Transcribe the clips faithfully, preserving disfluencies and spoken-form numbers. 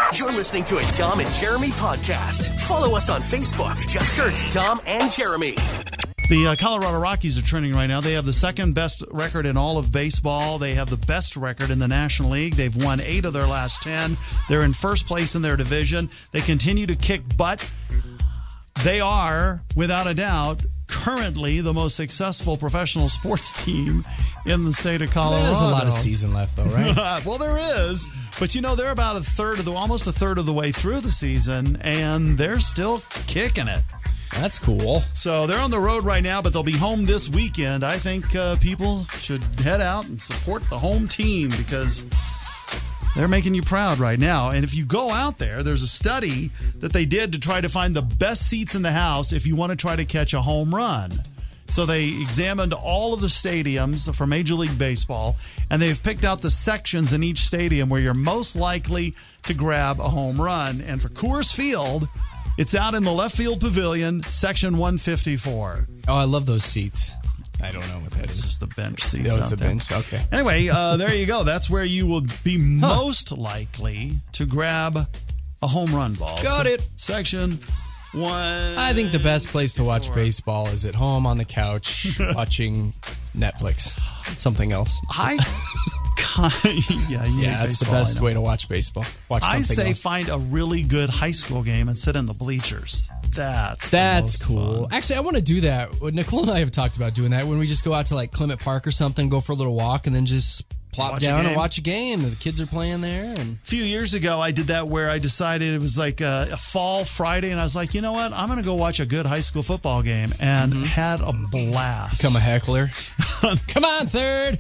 You're listening to a Dom and Jeremy podcast. Follow us on Facebook. Just search Dom and Jeremy. The uh, Colorado Rockies are trending right now. They have the second best record in all of baseball. They have the best record in the National League. They've won eight of their last ten. They're in first place in their division. They continue to kick butt. They are, without a doubt, currently the most successful professional sports team in the state of Colorado. There's a lot of season left, though, right? Well, there is. But, you know, they're about a third of the, almost a third of the way through the season, and they're still kicking it. That's cool. So they're on the road right now, but they'll be home this weekend. I think uh, people should head out and support the home team because they're making you proud right now. And if you go out there, there's a study that they did to try to find the best seats in the house if you want to try to catch a home run. So they examined all of the stadiums for Major League Baseball, and they've picked out the sections in each stadium where you're most likely to grab a home run. And for Coors Field, it's out in the left field pavilion, section one fifty-four. Oh, I love those seats. I don't know what that It's is. just the bench seats. Oh, out it's a there. bench? Okay. Anyway, uh, there you go. That's where you will be most likely to grab a home run ball. Got So, it. Section one. I think the best place to watch baseball is at home on the couch watching Netflix. Something else. I kind yeah, you Yeah, hate that's the baseball, best I know. way to watch baseball. Watch I something say else. find a really good high school game and sit in the bleachers. That's That's the most cool. fun. Actually, I want to do that. Nicole and I have talked about doing that when we just go out to like Clement Park or something, go for a little walk, and then just plop Watch a down and game. watch a game. The kids are playing there, and A few years ago, I did that where I decided it was like a, a fall Friday, and I was like, you know what? I'm going to go watch a good high school football game, and had a blast. become a heckler. Come on, third.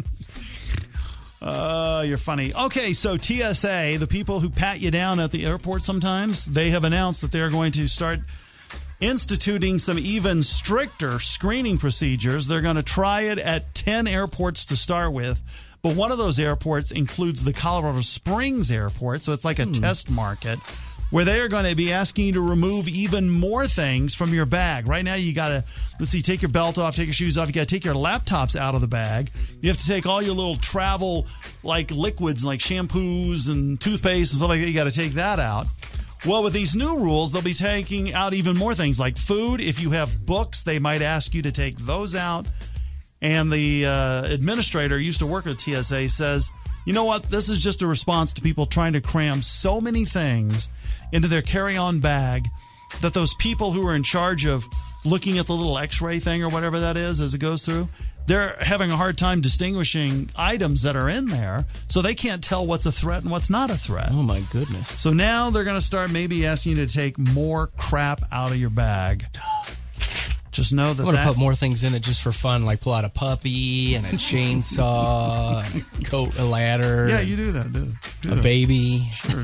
Uh, you're funny. Okay, so T S A, the people who pat you down at the airport sometimes, they have announced that they're going to start instituting some even stricter screening procedures. They're going to try it at ten airports to start with, but one of those airports includes the Colorado Springs Airport, so it's like a test market where they are going to be asking you to remove even more things from your bag. Right now, you got to, let's see, take your belt off, take your shoes off. You got to take your laptops out of the bag. You have to take all your little travel, like liquids, like shampoos and toothpaste and stuff like that. You got to take that out. Well, with these new rules, they'll be taking out even more things like food. If you have books, they might ask you to take those out. And the uh, administrator used to work at T S A says, you know what? This is just a response to people trying to cram so many things into their carry-on bag that those people who are in charge of looking at the little x-ray thing or whatever that is as it goes through, they're having a hard time distinguishing items that are in there, so they can't tell what's a threat and what's not a threat. Oh, my goodness. So now they're going to start maybe asking you to take more crap out of your bag. Just know that I'm going to that... put more things in it just for fun, like pull out a puppy and a chainsaw, and a coat, a ladder. Yeah, you do that. Do, do a that. baby. Sure,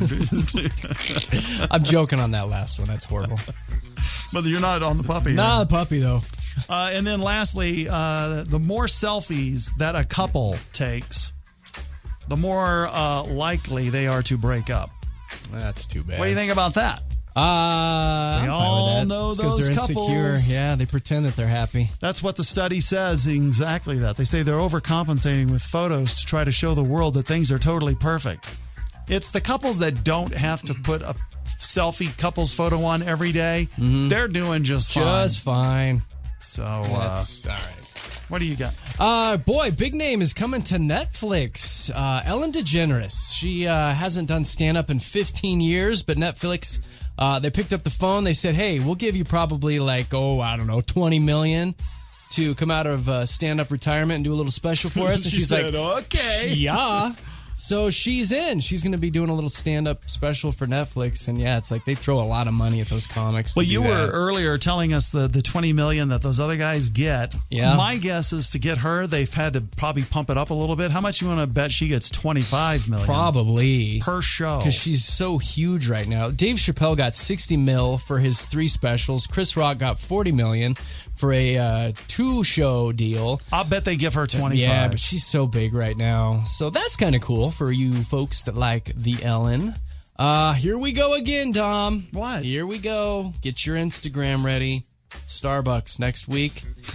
do. I'm joking on that last one. That's horrible. But you're not on the puppy. Nah, right? the puppy, though. Uh, and then lastly, uh, the more selfies that a couple takes, the more uh, likely they are to break up. That's too bad. What do you think about that? Uh, I'm We fine all with that. know It's 'cause those they're couples. insecure. Yeah, they pretend that they're happy. That's what the study says, exactly that. They say they're overcompensating with photos to try to show the world that things are totally perfect. It's the couples that don't have to put a selfie couples photo on every day. They're doing just fine. Just fine. So, uh, That's all right. what do you got? Uh, boy, big name is coming to Netflix. Uh, Ellen DeGeneres. She uh, hasn't done stand-up in fifteen years, but Netflix, uh, they picked up the phone. They said, hey, we'll give you probably like, oh, I don't know, twenty million dollars to come out of uh, stand-up retirement and do a little special for us. And She she's said, like, okay. yeah. So she's in. She's going to be doing a little stand-up special for Netflix. And yeah, it's like they throw a lot of money at those comics. Well, to you do were that. earlier telling us the, the twenty million dollars that those other guys get. Yeah. My guess is to get her, they've had to probably pump it up a little bit. How much you want to bet she gets twenty-five million dollars Probably. per show? Because she's so huge right now. Dave Chappelle got sixty mil for his three specials. Chris Rock got forty million for a uh, two-show deal. I'll bet they give her twenty-five. Yeah, but she's so big right now. So that's kind of cool for you folks that like the Ellen. Uh, here we go again, Dom. What? Here we go. Get your Instagram ready. Starbucks next week.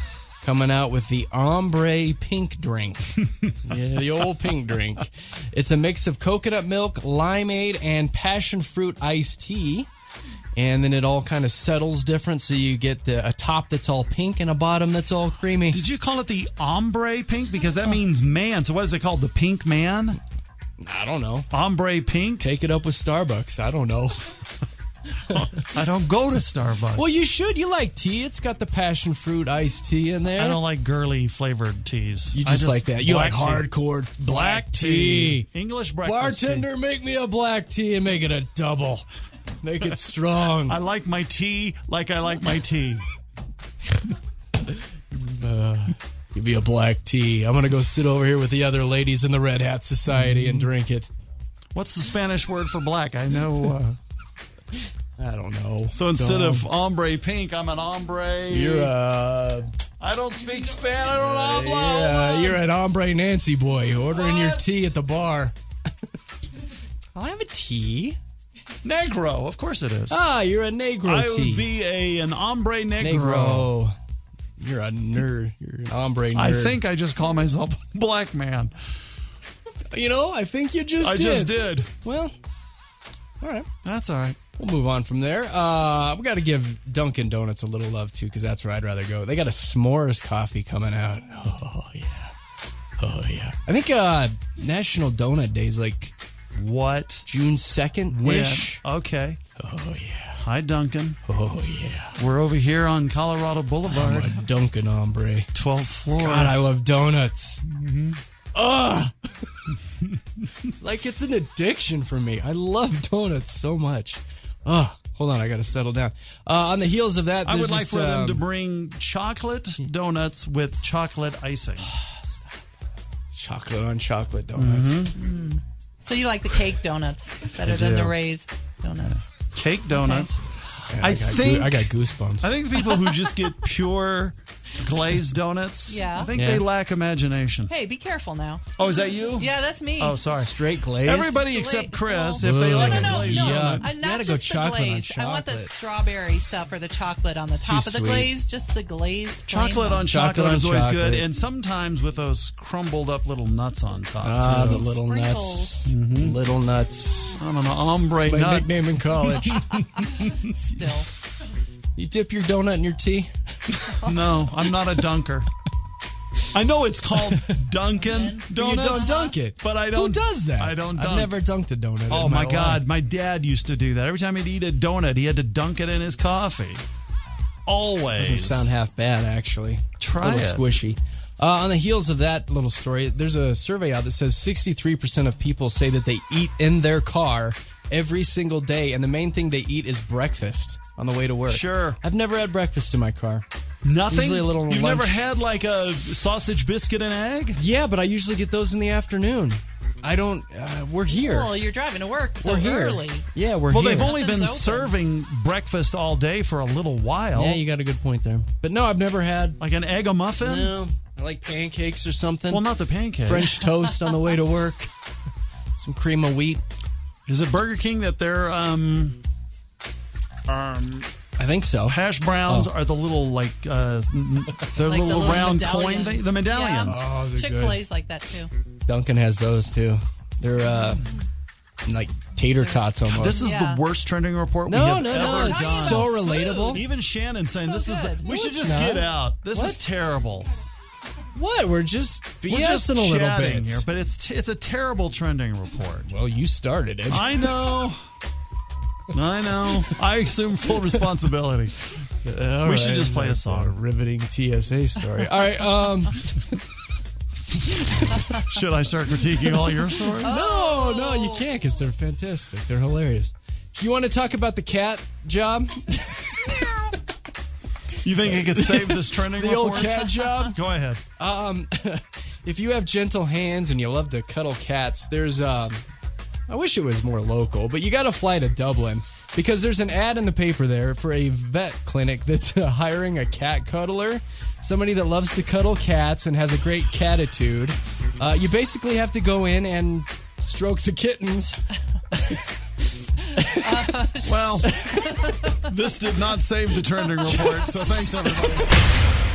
coming out with the Ombre Pink Drink. Yeah, the old pink drink. It's a mix of coconut milk, limeade, and passion fruit iced tea. And then it all kind of settles different, so you get the, a top that's all pink and a bottom that's all creamy. Did you call it the ombre pink? Because that means man. So what is it called? The pink man? I don't know. Ombre pink? Take it up with Starbucks. I don't know. I don't go to Starbucks. Well, you should. You like tea. It's got the passion fruit iced tea in there. I don't like girly flavored teas. You just, just like that. You like tea. hardcore black, black tea. tea. English breakfast Bartender, tea. make me a black tea and make it a double. Make it strong. I like my tea like I like my tea. uh, give me a black tea. I'm going to go sit over here with the other ladies in the Red Hat Society and drink it. What's the Spanish word for black? I know... Uh, I don't know. So instead Dumb. of ombre pink, I'm an ombre. You're a. I don't speak Spanish. I don't know. Blah, Yeah, blah. you're an ombre Nancy boy ordering What? your tea at the bar. I'll have a tea. Negro, of course it is. Ah, you're a negro I tea. would be a an ombre negro. Negro. You're a nerd. You're an ombre nerd. I think I just call myself a black man. You know, I think you just I did. just did. Well, all right. That's all right. We'll move on from there. Uh, we got to give Dunkin' Donuts a little love, too, because that's where I'd rather go. They got a s'mores coffee coming out. Oh, yeah. Oh, yeah. I think uh, National Donut Day is like What? June second-ish. When? Okay. Oh, yeah. Hi, Duncan. Oh, yeah. We're over here on Colorado Boulevard. I'm a Dunkin' hombre. twelfth floor. God, I love donuts. Mm-hmm. Ugh. Like it's an addiction for me. I love donuts so much. Oh, hold on. I got to settle down. Uh, on the heels of that, I would there's like this, for them um, to bring chocolate donuts with chocolate icing. chocolate on chocolate donuts. Mm-hmm. Mm. So you like the cake donuts better I than do. the raised donuts? Cake donuts. Yeah, I, I, got think goo- I got goosebumps. I think the people who just get pure glazed donuts, Yeah. I think Yeah. they lack imagination. Hey, be careful now. Oh, is that you? Yeah, that's me. Oh, sorry. Straight glaze. Everybody Gla- except Chris, well- if they Ugh. like No, a no, no, glazed no. Yeah. donut. Uh, You gotta not go just the chocolate on glaze. I want the chocolate. strawberry stuff or the chocolate on the top Too of the sweet. glaze. Just the glaze. plain Chocolate one. on Chocolate chocolate on is always chocolate. good, and sometimes with those crumbled up little nuts on top. Ah, too. the little nuts. Sprinkles. Little nuts. I'm an ombre That's my nut. nickname in college. Still. You dip your donut in your tea? No, I'm not a dunker. I know it's called Dunkin' You Donuts. don't dunk it. But I Who don't. does that? I don't I've dunk. never dunked a donut. Oh in my my God, life. my dad used to do that. Every time he'd eat a donut, he had to dunk it in his coffee. Always. Doesn't sound half bad, actually. Try a little it. squishy. Uh, on the heels of that little story, there's a survey out that says sixty-three percent of people say that they eat in their car every single day, and the main thing they eat is breakfast on the way to work. Sure. I've never had breakfast in my car. Nothing? Usually a little You've lunch. never had like a sausage biscuit and egg? Yeah, but I usually get those in the afternoon. I don't. Uh, we're here. Well, you're driving to work so we're here. early. Yeah, we're Well, here. they've only been Nothing's open. serving breakfast all day for a little while. Yeah, you got a good point there. But no, I've never had. Like an egg a muffin? No, I like pancakes or something. Well, not the pancake. French toast on the way to work. Some cream of wheat. Is it Burger King that their um, um, I think so. hash browns Oh. are the little, like, uh, n- they're Like the little little round medallions. coin thing? The medallions. Yeah. Oh, they're Chick-fil-A's like that too. Duncan has those too. They're uh, like tater tots almost. This is Yeah. the worst trending report we no, have no, ever no. We're It's talking done. so about relatable. food. Even Shannon saying So this is the, good. we No, should it's just not. get out. This What? is terrible. What? We're just We're BSing just a little chatting bit here, but it's t- it's a terrible trending report. Well, you started it. I know. I know. I assume full responsibility. All we should right, just play a that's song. riveting T S A story. All right. Um. Should I start critiquing all your stories? No, no, you can't because they're fantastic. They're hilarious. Do you want to talk about the cat job? You think it could save this trending The report? old cat job? Go ahead. Um, if you have gentle hands and you love to cuddle cats, there's um, I wish it was more local, but you got to fly to Dublin because there's an ad in the paper there for a vet clinic that's uh, hiring a cat cuddler, somebody that loves to cuddle cats and has a great catitude. Uh, you basically have to go in and stroke the kittens. Well, this did not save the trending report, so thanks, everybody.